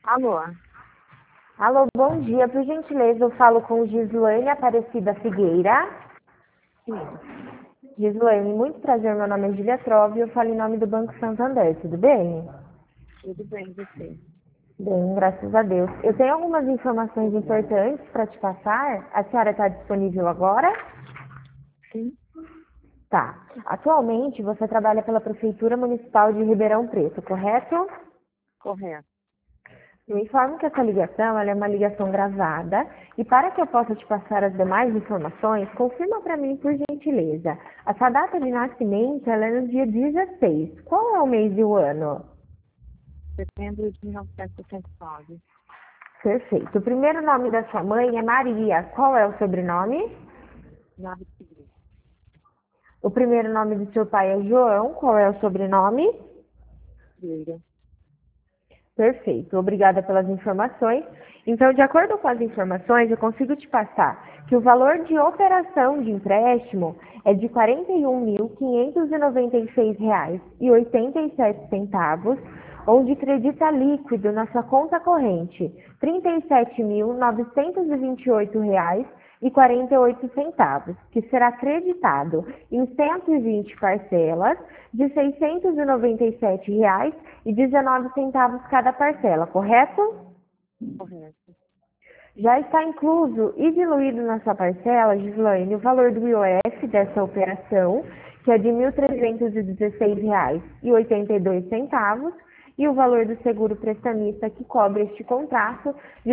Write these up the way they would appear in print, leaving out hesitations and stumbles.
Alô? Alô, bom dia. Por gentileza, eu falo com Gislaine Aparecida Figueira. Sim, Gislaine, muito prazer. Meu nome é Julia Trove e eu falo em nome do Banco Santander. Tudo bem? tudo bem, você? Bem, graças a Deus. Eu tenho algumas informações importantes para te passar. A senhora está disponível agora? Sim, Tá. Atualmente, você trabalha pela Prefeitura Municipal de Ribeirão Preto, correto? correto. Eu informo que essa ligação ela é uma ligação gravada e para que eu possa te passar as demais informações, confirma para mim, por gentileza. A sua data de nascimento ela é no dia 16. Qual é o mês e o ano? Setembro de 1969. Perfeito. O primeiro nome da sua mãe é Maria. Qual é o sobrenome? Nave Tigre. O primeiro nome do seu pai é João. Qual é o sobrenome? Freira. Perfeito, obrigada pelas informações. Então, de acordo com as informações, eu consigo te passar que o valor de operação de empréstimo é de R$ 41.596,87, onde credita líquido na sua conta corrente R$ 37.928,48, que será creditado em 120 parcelas de R$ 697,19 cada parcela, correto? Correto. Já está incluso e diluído na sua parcela, Gislaine, o valor do IOF dessa operação, que é de R$ 1.316,82, e o valor do seguro prestamista que cobre este contrato de R$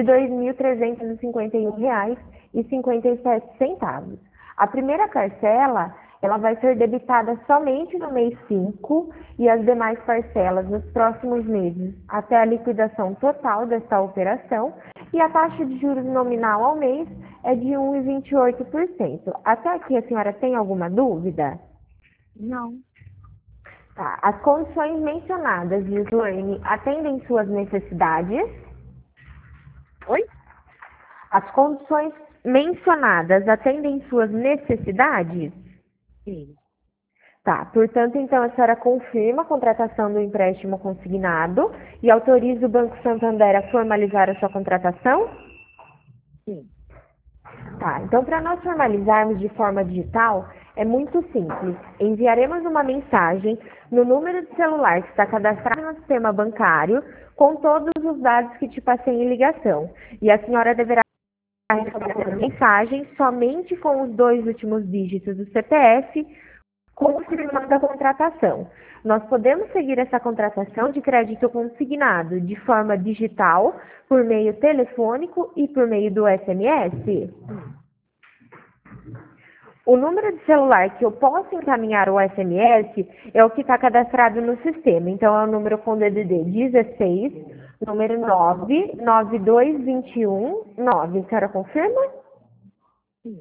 2.351,57. A primeira parcela, ela vai ser debitada somente no mês 5 e as demais parcelas nos próximos meses, até a liquidação total desta operação, e a taxa de juros nominal ao mês é de 1,28%. Até aqui a senhora tem alguma dúvida? Não. Tá. As condições mencionadas, Gislaine, atendem suas necessidades? Oi? As condições mencionadas atendem suas necessidades? Sim. Tá, portanto, então a senhora confirma a contratação do empréstimo consignado e autoriza o Banco Santander a formalizar a sua contratação? Sim. Tá, então para nós formalizarmos de forma digital, é muito simples. Enviaremos uma mensagem no número de celular que está cadastrado no sistema bancário com todos os dados que te passei em ligação. E a senhora deverá receber a mensagem somente com os 2 últimos dígitos do CPF, confirmando a contratação. Nós podemos seguir essa contratação de crédito consignado de forma digital, por meio telefônico e por meio do SMS? O número de celular que eu posso encaminhar o SMS é o que está cadastrado no sistema. Então, é o número com DDD 16, número 99221 9. A senhora confirma? Sim.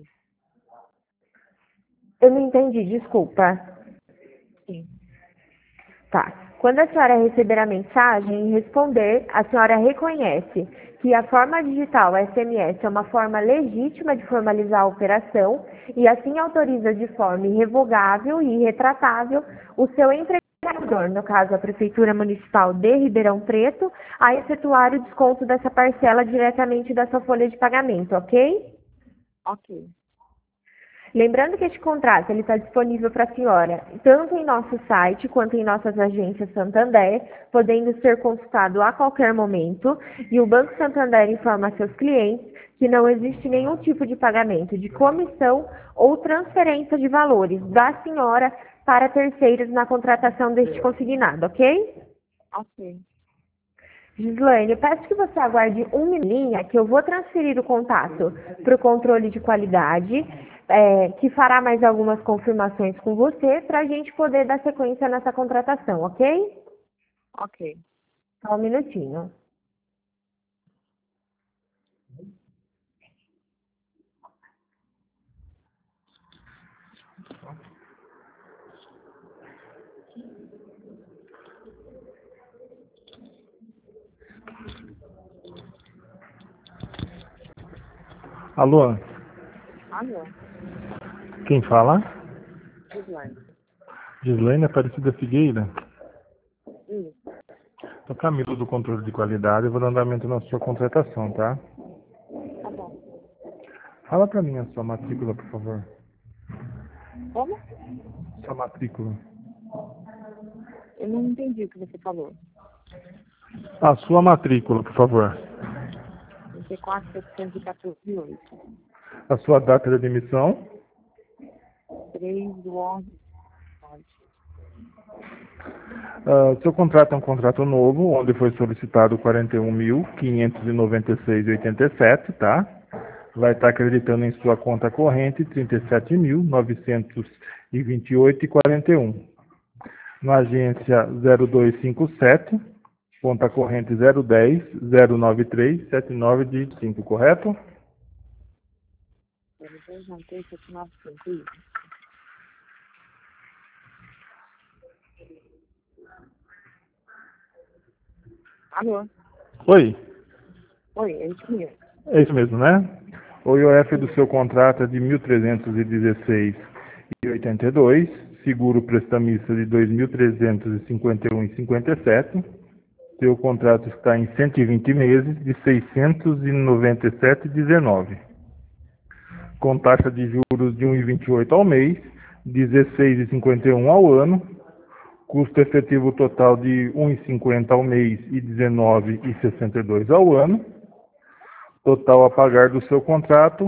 Eu não entendi, desculpa. Sim. Tá. Quando a senhora receber a mensagem e responder, a senhora reconhece que a forma digital SMS é uma forma legítima de formalizar a operação e assim autoriza de forma irrevogável e irretratável o seu empregador, no caso a Prefeitura Municipal de Ribeirão Preto, a efetuar o desconto dessa parcela diretamente da sua folha de pagamento, ok? Ok. Lembrando que este contrato ele está disponível para a senhora tanto em nosso site quanto em nossas agências Santander, podendo ser consultado a qualquer momento. E o Banco Santander informa a seus clientes que não existe nenhum tipo de pagamento de comissão ou transferência de valores da senhora para terceiros na contratação deste consignado, ok? Ok. Gislaine, eu peço que você aguarde uma minutinho, que eu vou transferir o contato para o controle de qualidade, que fará mais algumas confirmações com você para a gente poder dar sequência nessa contratação, ok? Ok. Só um minutinho. Alô, Alô? quem fala? Gislaine. Gislaine Aparecida Figueira. Isso. Então, Camilo do controle de qualidade, eu vou dar andamento na sua contratação, tá? Tá bom. Fala pra mim a sua matrícula, por favor. Como? Sua matrícula. Eu não entendi o que você falou. A sua matrícula, por favor. 34.714.8. A sua data de admissão. 3/11. Seu contrato é um contrato novo, onde foi solicitado 41.596,87, tá? Vai estar acreditando em sua conta corrente 37.928,41. Na agência 0257, conta corrente 010.093.79 de 5, correto? 0293.795, isso. Alô? Oi, Oi, é isso mesmo. é isso mesmo, né? O IOF do seu contrato é de 1.316,82, seguro prestamista de 2.351,57. Seu contrato está em 120 meses de 697,19. Com taxa de juros de 1,28 ao mês, 16,51 ao ano, custo efetivo total de 1,50 ao mês e 19,62 ao ano. Total a pagar do seu contrato,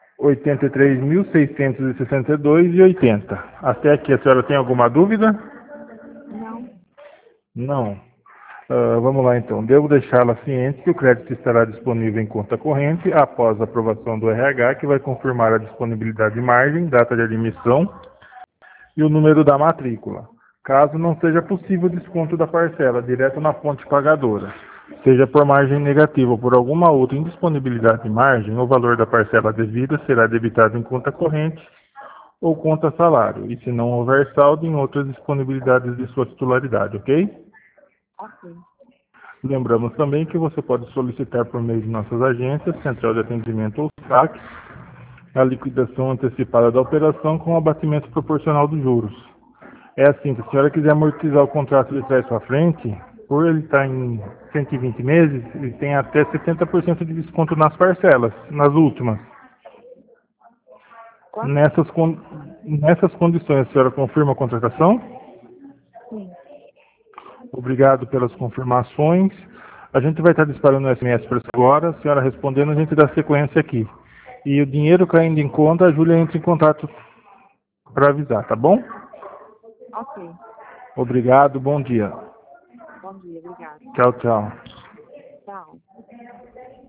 83.662,80. Até aqui a senhora tem alguma dúvida? Não. Não. Vamos lá então. Devo deixá-la ciente que o crédito estará disponível em conta corrente após a aprovação do RH, que vai confirmar a disponibilidade de margem, data de admissão e o número da matrícula. Caso não seja possível o desconto da parcela direto na fonte pagadora, seja por margem negativa ou por alguma outra indisponibilidade de margem, o valor da parcela devida será debitado em conta corrente ou conta salário, e se não houver saldo, em outras disponibilidades de sua titularidade, ok? Ok. Lembramos também que você pode solicitar por meio de nossas agências, Central de Atendimento ou SAC, a liquidação antecipada da operação com o abatimento proporcional dos juros. É assim, se a senhora quiser amortizar o contrato de trás para frente, por ele estar em 120 meses, ele tem até 70% de desconto nas parcelas, nas últimas. Quanto? Nessas condições, a senhora confirma a contratação? Sim. Obrigado pelas confirmações. A gente vai estar disparando o SMS para agora. A senhora respondendo, a gente dá sequência aqui. E o dinheiro caindo em conta, a Júlia entra em contato para avisar, tá bom? Ok. Obrigado, bom dia. Bom dia, obrigada. Tchau, tchau. Tchau.